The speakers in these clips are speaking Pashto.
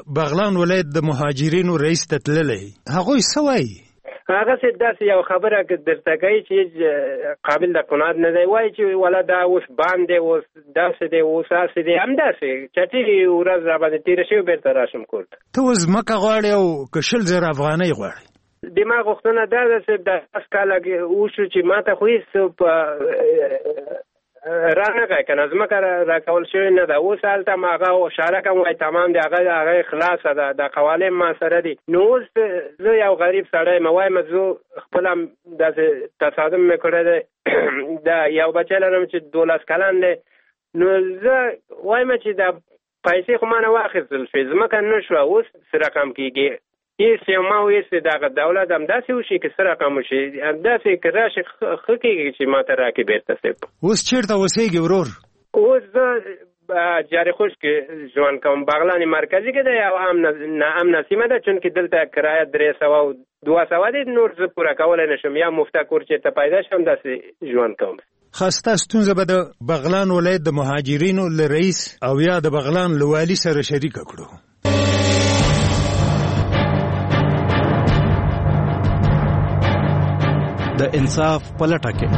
بغلان ولایت د مهاجرینو رئیس ته تللی، هغوی څه وایي؟ هغه داسې یو خبره درته کوي چې قابل د قناعت نه دی، وایي چې ولا دا اوس باندې اوس داسې دی اوس هسې دی، همداسې چټي ورځ راباندې تېره شوې بېرته راشم کور ته. ته اوس ځمکه غواړې او که 20,000 افغانۍ غواړې؟ دما غوښتنه دا ده چې د 10 کاله وشو چې ما ته خو هېڅ رانغی که نه ځمکه راکول شوې نه ده. اوس هلته م هغه اشاره کوم وایي تمام دی، هغه خلاصه ده، د قوالم ما سره دي. نو اوس زه یو غریب سړی یم، وایم زه خپله داسې تصادم مې کړی دی، د یو بچی لرم چې 12 کلن دی. نو زه وایم چې د پیسې خو ما نه واخیستل شوې، ځمکه نه شوه، اوس څه رقم کېږي؟ هېڅ یو ما ویستې دغه دولت همداسې وشي که څه رقم وشي، همداسې که راشي ښه کېږي چې ما ته راکړي بېرته صاحب. اوس چېرته اوسېږي ورور؟ اوس زه جاري خوش کې ژوند کوم، بغلان مرکزي کې دی او امنه سیمه ده، چونکې دلته کرایه 300 او 200 دی، نور زه پوره کولی نه شم، یا مفته کور چېرته پیدا شم داسې ژوند کوم. خسته ستونزه به د بغلان ولایت د مهاجرینو له رئیس او یا د بغلان له والي سره شریکه کړو. د انصاف پلټه کې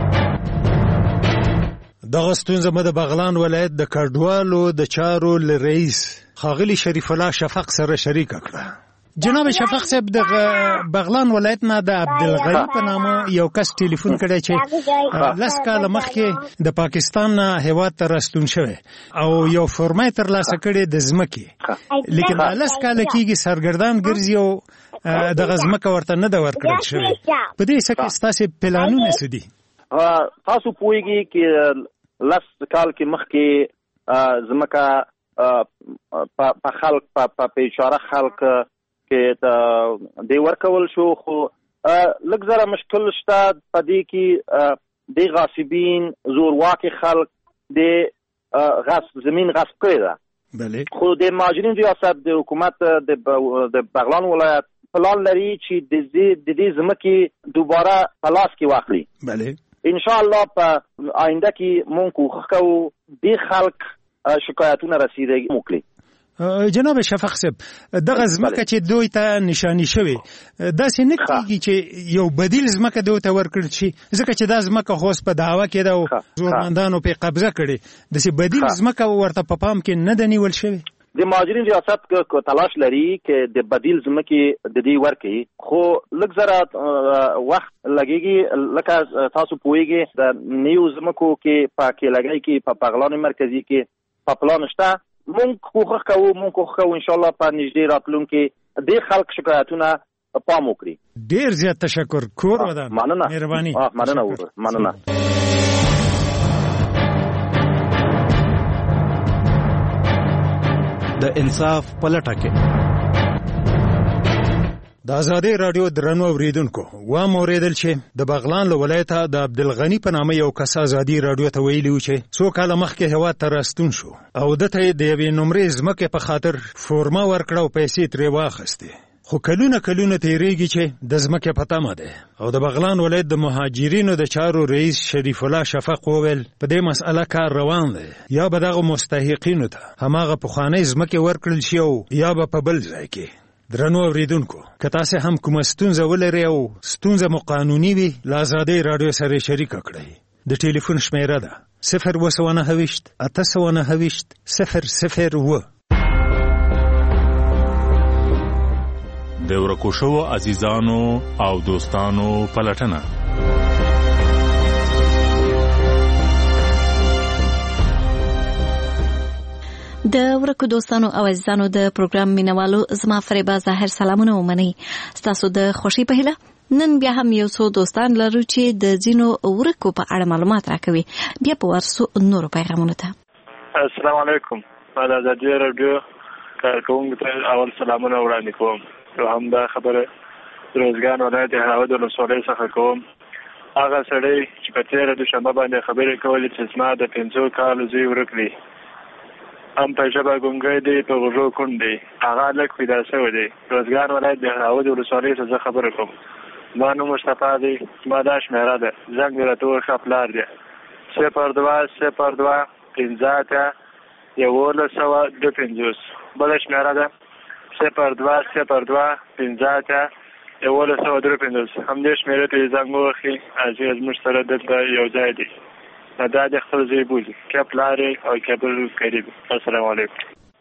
دغه ستونزه به د بغلان ولایت د کډوالو د چارو له رئیس ښاغلي شریف الله شفق سره شریکه کړه. جناب شفق صاحب، د بغلان ولایت نه د عبدالغني په نامه یو کس ټلیفون کړی چې 10 کاله مخکې د پاکستان نه هېواد ته راستون شوی او یو فورمه ترلاسه کړې د ځمکې، لیکن 10 کاله کېږي سرګردان ګرځي او دغه ځمکه ورته نه ده ورکړل شوې. په دې څه کې ستاسې پلانونه څه دي؟ تاسو پوهېږئ چې 10 کال کې مخکې ځمکه په خلق په بیچاره خلق کې دی ورکول شو، خو لږ زره مشکل شته په دې کې. د غاصبین زورواکي خلق د زمین غصب کړې ده، خو د مهاجرین ریاست د حکومت د بغلان ولایت پلان لري چې د دې ځمکې دوباره په لاس کې واخلي. ان شاء الله په آینده کې مونږ کوښښ کوو دې خلک شکایتونه رسیدګي وکړي. جناب شفق صاحب، دغه ځمکه چې دوی ته نشانی شوې داسې نه کېږي چې یو بدیل ځمکه دوی ته ورکړل شي، ځکه چې دا ځمکه خو اوس په دعوه کې ده او زورمندانو پرې قبضه کړې، داسې بدیل ځمکه ورته په پام کې نه ده نیول شوې. د مهاجرین ریاست تلاش لري چې د بدیل ځمکې د دې ورکړي، خو لږ زره وخت لګېږي. لکه تاسو پوهېږئ د نیو ځمکو کې په کېلګۍ کې په بغلان مرکزي کې په پلان شته. مونږ کوښښ کوو ان شاء الله په نږدې راتلونکي دې خلک شکایتونه پام وکړي. ډېر زیات تشکر. کور ودان. مهرباني. مننه. د انصاف پلټه کې د ازادي رادیو درنو اوریدونکو وام اوریدل چې د بغلان له ولایته د عبدالغني په نامه یو کس ازادي رادیو ته ویلي و چې 2 کاله مخکې هېواد ته راستون شو او دته د یوې نمرې ځمکې په خاطر فورمه ورکړه او پیسې ترې واخیستې، خو کلونه تیریږي چې د ځمکې په تمه ده. او د بغلان ولایت د مهاجرینو د چارو رئیس شریف الله شفق وویل په دې مسئله کار روان دی، یا به دغه مستحقینو ته هماغه پخوانۍ ځمکې ورکړل شي او یا به په بل ځای کې. درنو اوریدونکو، که تاسو هم کومه ستونزه ولرئ او ستونزه مو قانوني وي، له ازادۍ راډیو سره شریکه کړئ. د ټلیفون شمیره ده 029 809 001. د ورکو شوو عزیزانو او دوستانو پلټنه. د ورکو دوستانو او عزیزانو د پروګرام مینوالو زما فریبا ظاهر سلامونه ومنئ. ستاسو د خوښۍ په هیله نن بیا هم یو څو دوستان لرو چې د ځینو ورکو په اړه معلومات راکوي. بیا په ورسو نورو پیغامونو ته. السلام علیکم. د ازادي رادیو کارکوونکو ته اول سلامونه وړاندې کوم. همدا خبره روزګان ولایت هاود ولسوالۍ څخه کوم. هغه سړی چې په تېره دوشنبه باندې خبرې کولې چې زما د 5 کالو زوی ورک دی، هم په ژبه ګونګی دی، په غوږو کوڼ دی، هغه لږ پیدا شوی دی. روزګان ولایت د هاود ولسوالۍ څخه زه خبره کوم. زما نوم مصطفی دی. زما دا شمېره ده، زنګ مې راته وښه پلار دی 0202 15 1152. بله شمېره ده 0202 همدې شمېرې ته یې زنګ ووهي چې زموږ سره دلته یو ځای دی دا د خپل ځای بولي کیپ لارې او کیبل قریب. السلام علیکم.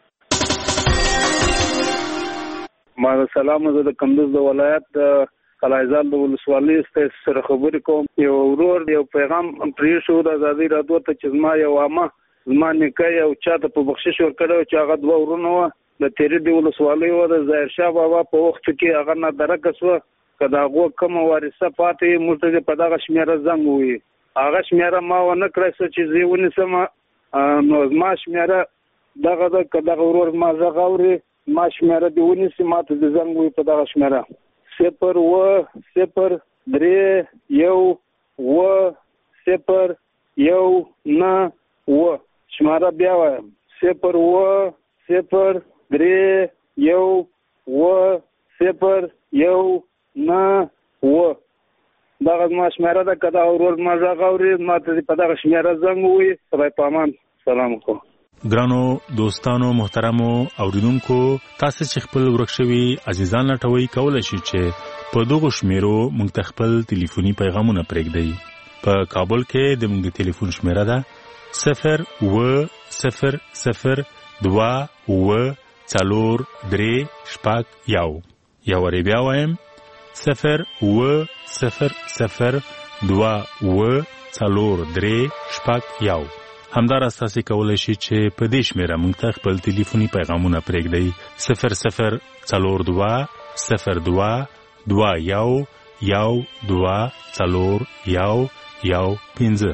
ما سلام. زه د کندوز د ولایت د قلعهزال د ولسوالۍ سره خبرې کوم. یو ورور یو پیغام پرې شو د ازادي راډیو ته چې زما یو عامه زما نیکه یو چاته په بخشش ورکړی چې هغه 2 ورونه وه د تیرې د ولسوالۍ وه د ظاهر شاه بابا په وخت کې هغه نادرکه شوه که د هغو کومه وارثه پاتې موږ ته په دغه شمېره زنګ ووهي. هغه شمېره ما ونه کړی څه چې زه یې ونیسم نو زما شمېره دغه ده که دغه ورور ما غږ اوري ما شمېره دې ونیسي ما ته دې زنګ ووهي په دغه شمېره 01031 شماره بیا وایم 01031 دغه ما شماره ده که دغه ورور ما غږ اوري ما ته په دغه شمېره زنګ ووهي. خدای په امان. سلام علیکم. ګرانو دوستانو محترمو اوریدونکو تاسو چې خپل ورک شوي عزیزان لټوي کولای شئ چې په دغه شمیرو موږ ته خپل ټلیفوني پیغامونه پرېږدئ. په کابل کې د موږ ټلیفون شمیره ده 0100243 یا وری بیا وایم 0100243 همدار اساسي کولای شي چې په دې شمیره موږ ته خپل ټلیفوني پیغامونه پرېږدئ 00221224115.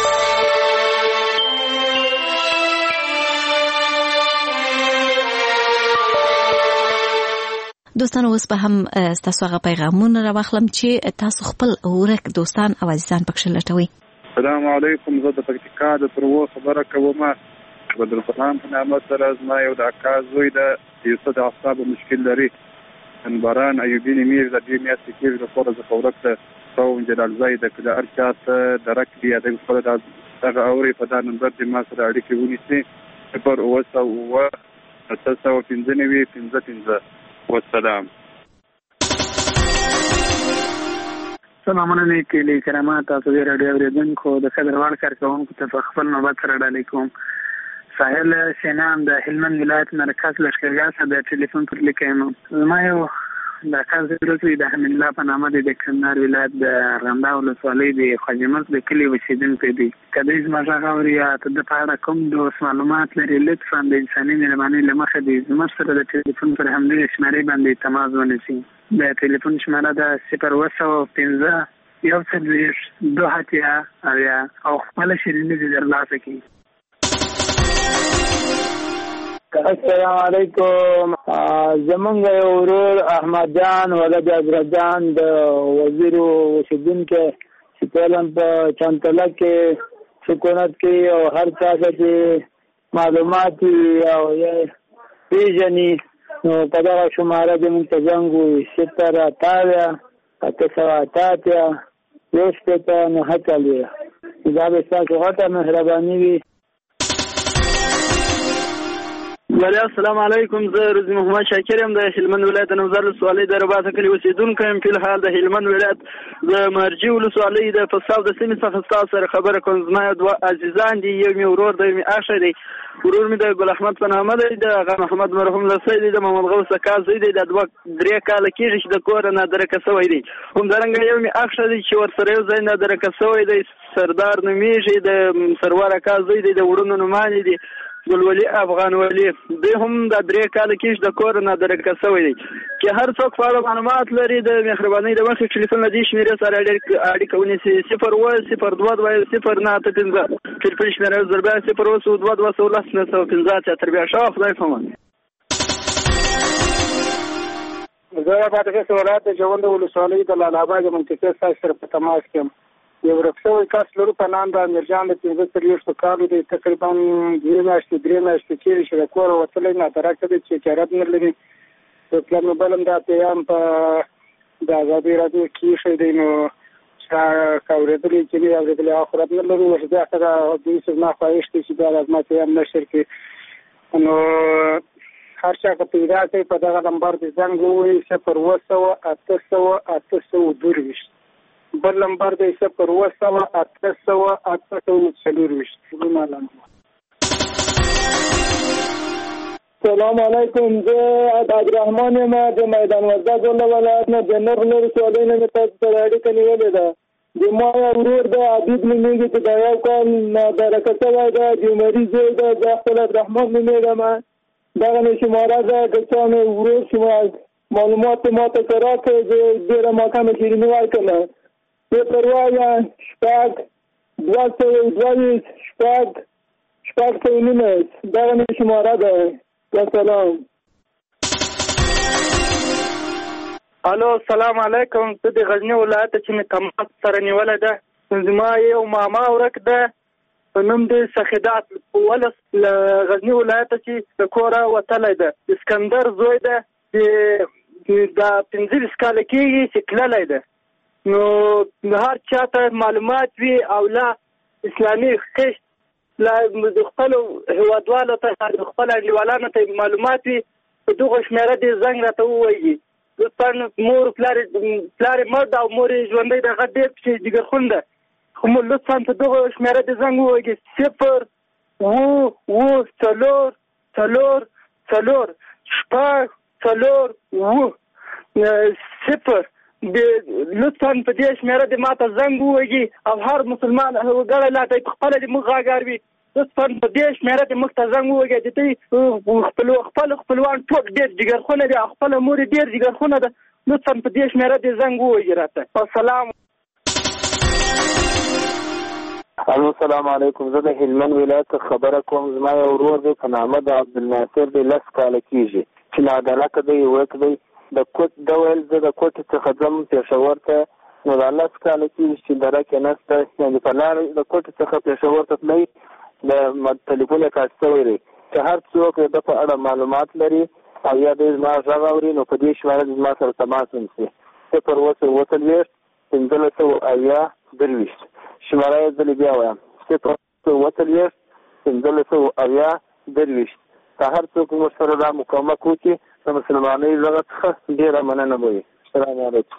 دوستانو اوس به هم ستاسو هغه پیغامونه راواخلم چې تاسو خپل ورک دوستان او عزیزان پکښې لټوئ. السلام علیکم. زه د پکتیکا د پرو خبره کوم. بدرالفرحان په نامه سره زما یو د اکا زوی د یوسف د اعصابو مشکل لري. باران ایوبین میر د دې میاشتې کې د خور د خورک ته قوم جلال زای د کله ارچات درک دی د خپل دغه اوري په دا نمبر د ما سره اړیکې ونیسي پر اوسه او اساسه او 15 والسلام. سلامونه نیکې کرامات تاسو د رادیو اوریدونکو د قدرمن کارکونکو ته خپل نوبت سره علیکم. ساحل شینام د هلمند ولایت مرکز لشکرګاه څخه د ټلیفون پر لیکم. زما یو د کار ضروري د حمید الله په نامه د کندهار ولایت د رمدا ولسوالۍ د خواجمرز د کلي اوسیدونکی دی. کله چې ما غواړم یا ته د پاره کوم د معلومات لري لطفا د انساني مهرباني لمخه د زما سره د ټلیفون پر همدې شمارې باندې تماس ونیسئ. د ټلیفون شماره ده 01015 او خپل شیریني دې درلاسه کړي. السلام علیکم. زمونږ یو ورور احمد جان ولد حضرت جان د وزیر اوسیدونکی چې پهلم په چانتله کې سکونت کې او هر چا کې معلومات او پیژني نو په دغه شماره د موږ ته زنګ ووهي 080889109 دا به ستاسو غټه مهرباني وي. السلام علیکم. زه رضی محمد شاکر یم د هلمند ولایت د نوزار ولسوالۍ د رباطه کلي اوسیدونکی یم. په حال د هلمند ولایت د مرجي ولسوالۍ د فصاو د سیمې څخه ستاسو سره خبره کوم. زما دوه عزیزان دي، یو مې ورور دی، مې اخ دی. ورور مې د ګل احمد په نامه دی، د هغه محمد مرحوم لسی دی، د محمد غوث اکا زوی دی. د 2-3 کاله کېږي چې د کوره نادرکه شوی دی. همدارنګه یو مې اخ دی چې ورسره یو ځای نادرکه شوی دی، سردار نومیږي، د سرور اکا زوی دی، د وړونو نومانی دی ګلولي افغان ولی دی، هم د 3 کاله کېږي د کوره نادرکه شوی دی. که هر څوک په اړه معلومات لري د مهربانۍ د مخې ټلیفون له دې شمېرې سره اړیکه ونیسي 0100225 ټلیفون شمېره 0102215 شاه. خدای پامان. زه په دغه ولایت د ژوند ولسوالۍ د لالاباد منطقې سره په تماس کې یم. یو ورکشوی کس لرو په نام د امیرجان د 15 کالو دی، تقریبا 2 میاشتې کېږي چې د کوره وتلی نادرکه دی چې چارت نه لري. پلان مې بل هم دا پیام په د ازادي راډیو کې ایښی دی، نو چا که اورېدلی چې نه اورېدلی هغه خورت نه لرو. اوس بیا ښه ده دوی زما خواهش دی چې بیا زما پیام نشر کړي. نو هر چا که پیدا کوي په دغه نمبر د زنګ ووایي 0808822 بل نمبر دی 0808822. سلام علیکم. زه عبدالرحمن یم د میدان وردګ ولایت نه د نغلر سوالۍ نه تاسو سره اړیکه نیولې ده. د ما ورور د عبید نومېږي چې دا یو کال نادرکه شوی ده، د عمري زوی ده، زه خپل عبدالرحمن نومېږم. دغه مې شماره ده که چا مې ورور معلومات ما ته راکړئ، زه ډېره ماښامه شیریني ورکړله. 02022 دغه مې شماره ده. سلام. الو السلام علیکم. زه د غزني ولایت چې مې تماس سره نیولی ده، زما یو ماما ورک ده په نوم د سخیدات ولس له غزني ولایت چې د کوره وتلی ده. اسکندر زوی ده، دا 15 کاله کېږي چې تللی ده. نو هر چا ته معلومات وي او لا اسلامي خشت لا د خپلو هېوادوالو ته د خپلو انډیوالانو ته معلومات وي، په دغه شمېره دې زنګ راته ووایي. لطفا مور پلار مړ ده او مور یې ژوندی ده، هغه ډېر پسې جګرخون ده، خو لطفا په دغه شمېره دې زنګ ووایي 0 لطفا په دې شمېره دې ما ته زنګ ووایي او هر مسلمان وګړی لا ته خپله دې موږ غاګار وي. لطفا په دې شمېره دې موږ ته زنګ ووایي چې دوی خپل خپلوان ټول ډېر جګرخونه دي او خپله مور یې ډېر جګرخونه ده. لطفا په دې شمېره دې زنګ ووایي راته. السلام. السلام علیکم. زه د هلمند ولایت خبره کوم. زما یو ورور دی په نامه د عبدالناصر دی، 10 کاله کېږي چې نادرکه دی، ورک دی. د کوټ ډول زه د کوټ څخه ځم پېښور ته، نو دا 10 کاله کېږي چې درکې نشته، یعنې په لاره د کوټ څخه پېښور ته تللی د ټلیفون یې کاټ شوی دی چې هر څوک د په اړه معلومات لري او یا د زما غږ اوري نو په دې شمېره د زما سره تماس ونیسي. 020 1580 شماره یې ځلې بیا وایم 020 1580 که هر څوک موږ سره دا مکالمه وکړي د مسلمانۍ ژغه څخه ډېره مننه به وي. السلام علیکم.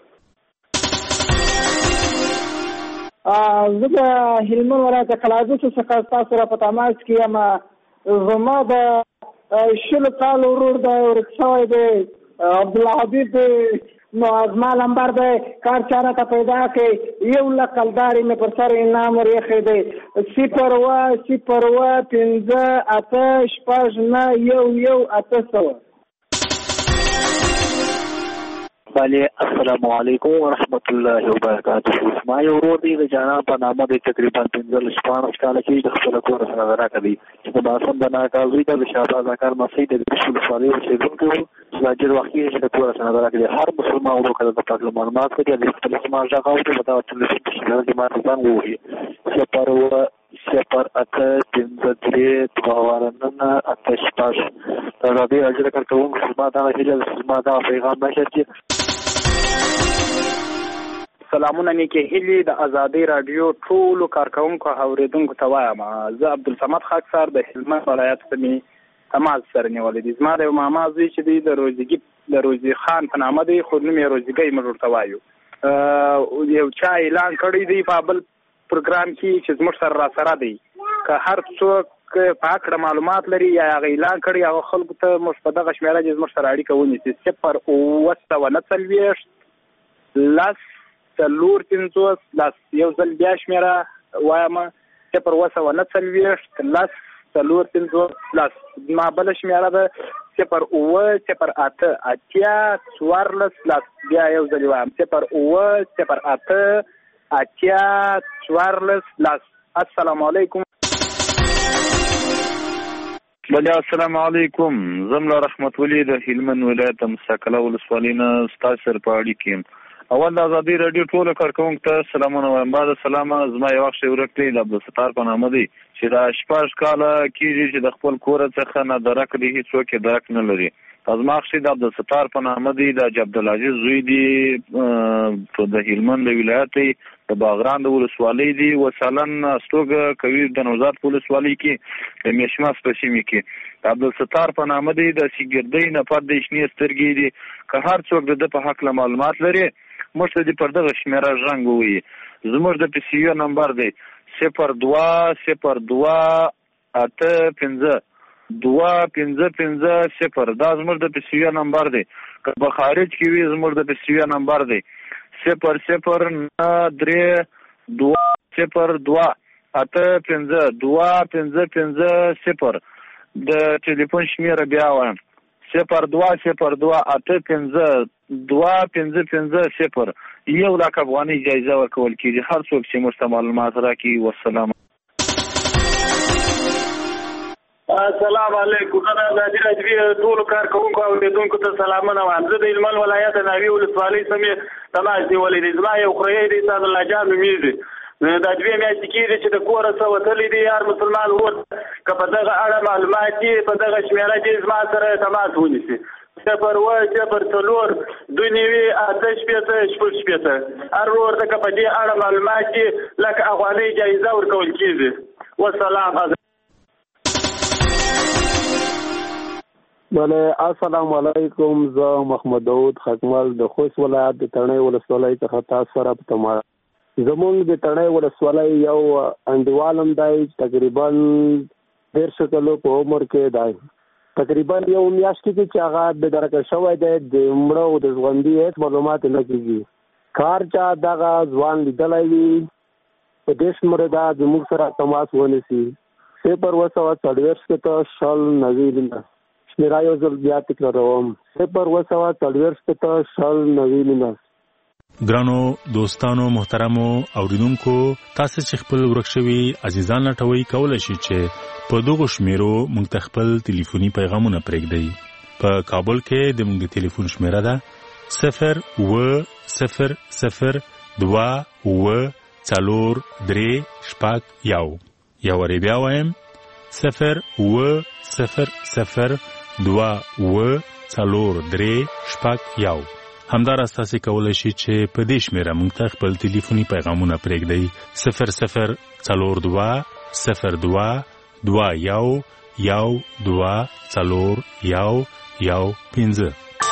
زه د هلمند ولایت قلعه‌بست څخه ستاسو سره په تماس کې یم. زما د 20 کالو ورور دی، ورک شوی دی، عبدالحبیب دی. نو زما نمبر دی، کار چاره ته پیدا کړئ. 1 لک کلدارې مې پر سر انعام ور ایښی دی. 020588911 بله. السلام علیکم ورحمت الله وبرکاته. ما یو ورور دی د جانان په نامه دی، تقریبا 15-16 کاله کې د خپل کور سره راکړی دی چې د باسم د ناکاوي د شهباز اکر مسجد د رسول صلی الله علیه وسلم کې چې ډېر وخت چې د کور سره راکړي. هر مسلمان ورو کړه د پاک معلومات کوي د خپل سماج راغو ته د ټلیفون په شمېره کې ما ته ځان ووهي 08083 دا دې اجر کوم خدمات دا هیله خدمات دا پیغام نشي. سلامونه نیکې هیلې د ازادۍ راډیو ټولو کارکوونکو اوریدونکو ته وایم. زه عبدالصمد خاکسار د هلمند ولایت څخه تماس سره نیولی دی. زما د یو ماما زوی چې دی د روزي خان په نامه دی، خو نوم یې روزګۍ موږ ورته وایو. یو چا اعلان کړی دی په بل پروګرام کې چې زموږ سره راسره دی، که هر څوک په هکله معلومات لري یا هغه اعلان کړی هغه خلکو ته موږ په دغه شمېره کې زموږ سره اړیکه ونیسي. 020 یو ځل بیا شمېره وایم 020 ما بله شمېره ده 08088 بیا یو ځل وایم 08088 السلام علیکم. بله السلام علیکم. زملا رحمت ولی د هلمند ولایت مساکله ولسوالۍ نه ستاسو سره په اړیکه یم. اول د ازادۍ راډیو ټولو کارکوونکو ته سلامونه وایم. بعد سلامه زما یو وخت ورک دی د عبدالستار په نامه دی چې دا 6 کاله کېږي چې د خپل کور څخه نه درک دی، هېڅوک یې درک نه لري. ازماخ شي د عبدالستار په نامه دی د عبدالعزیز زوی دی په د هلمند ولایت د باغران د ولسوالۍ دی وسالن استوګه کوي د نوزاد ولسوالۍ کې د میشماس په سیمه کې عبدالستار په نامه دی د سیګردۍ نه پد د شنې سترګې دی که هر څوک د په حق له معلومات لري مشته دی پر دغه شمیره رنګ وي زموږ د PCU نمبر دی 0202 85 2550 دا زموږ د PCU نمبر دی که په خارج کې وي زموږ د PCU نمبر دی 00932 د ټلیفون شمیره بیا وایم 0202 1 لک افغاني جایزه ورکول کیږي هر څوک چې موږ ته معلومات راکړي. والسلام. السلام علیکم. انا د راډیو ټول کارکونکو او لیدونکو ته سلامونه وایم. زه د هلمند ولایت ناوی ولسوالۍ سمې تماس نیولې دي. زما یو خورۍ دی صاحب الله جان نومیږي. دا دوی میاشتې کېږي چې د کوره څه وتلی دی هر مسلمان ور که په دغه اړه معلومات دي په دغه شمېره کې زما سره تماس ونیسي 0 4 2 9 8 شپېته شپږ شپېته هر ور ته که په دې اړه معلومات دي لکه افغانۍ جایزه ورکول کېږي. والسلام. بله السلام علیکم. زه محمد داود خکمل د خوست ولایت د تڼۍ ولسوالۍ څخه تاسو سره په تماس. زمونږ د تڼۍ ولسوالۍ یو انډیوالم دی تقریبا 13 کلو په عمر کې دی. تقریبا یو میاشت کې چې هغه بېدرکه شوی دی د مړه او د ژوندي هېڅ معلومات نه کېږي. کار چا دغه ځوان لیدلی وي په دې شمېره دا زموږ سره تماس ونیسي 0 شل 90 شمیره یو ځل بیا تکراروم 0 شل 90. ګرانو دوستانو محترمو اوریدونکو تاسو چې خپل ورک شوي عزیزان لټوي کولای شئ چې په دغه شمیرو موږ ته خپل ټلیفوني پیغامونه پرېږدئ. په کابل کې د موږ ټلیفون شمیره ده 0100243 یا وری بیا وایم 0100243 همدارس تاسو کولای شئ چې په دې شمیره موږ ته خپل ټلیفوني پیغامونه پرېږدئ 00221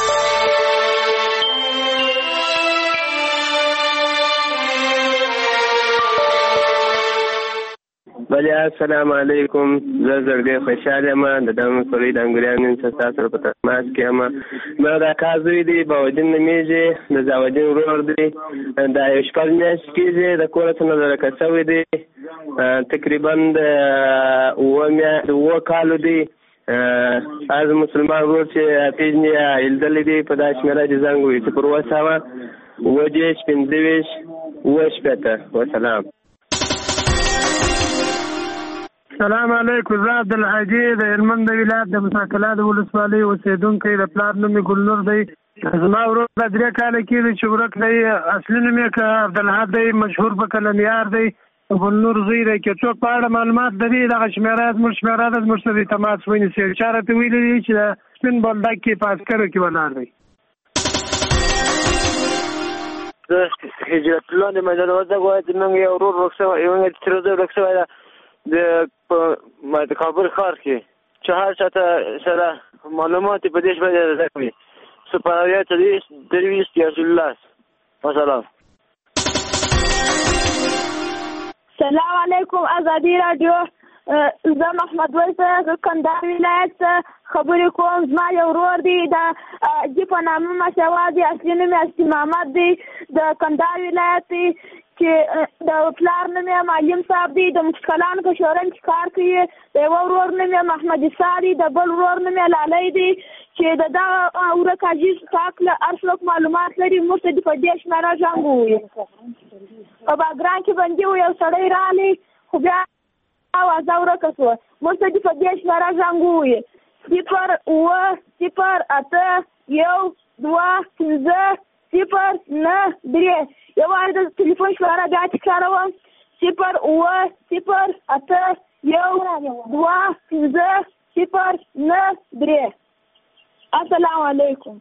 بله السلام علیکم. زه زړګی خوشحاله یم د دغه مسؤلۍ د انګریانو څخه تاسو سره په تماس کې یم. ما د اکا زوی دی باودین نومیږي د زاودین ورور دی دا یو شپږ میاشتې کېږي د کوره څخه لرکه شوی دی تقریبا د 7 کالو دی. از مسلمان ورور چې پیژني ایلدلی دی په دا شمېره چې زنګ وي 0 وسلام. السلام علیکم. زه عبدالحاجي د هلمند ولایت د مساکلا د ولسوالۍ اوسېدونکی د پلار نوم یې ګلنور دی. زما ورور 3 کاله کېږي چې ورک دی. اصلي نوم یې که عبدالحق دی مشهور په کلنیار دی ګلنور زوی دی. که څوک په اړه معلومات لري دغه شمېره زموږ شمېره ده زموږ سره تماس ونیسي. چا راته ویلي دي چې د سپین بولدک کې په عسکرو کې ولاړ دی. زه هجرت الله د میدان وردګ ولایت زموږ یو ورور ورک شوی یو تیروزه ورک شوی ده د کابل ښار کې چې هر چاته سره معلومات په دې باندې راکوي 0 وسلام. سلام علیکم. ازادي رادیو زه محمد ویسه کندهار ولایت خبرې کوم. زما یو ورور دی د جی په نامه مشوا دی اصلي نوم یې محمد دی د کندهار ولایت دی چې د پلار نوم یې معلم صاحب دی د مشکلانو په شورا کې کار کوي. د یو ورور نوم یې محمد اسا دی د بل ورور نوم یې لالی دی چې د دغه ورک عزیز پاک له هر څوک معلومات لري موږ ته د په دې شمېره زنګ ووایي. په باګران کې بندي و یو سړی راغلی خو بیا اوازه ورکه شوه موږ ته د په دې شمېره زنګ ووایي 0 یو وارد تلیفون شماره بیا تکراروم 0 8 1 2 5 0 9 3. السلام علیکم.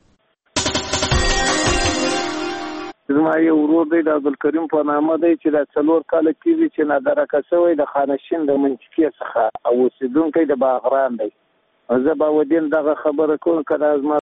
زما یو ورور دی د عبدالکریم په نامه دی چې د 4 کاله کېږي چې نادرکه شوی د خانشین د منطقې څخه او اوسېدونکی د باغران دی. زه به ودین دغه خبره کوم که دا زما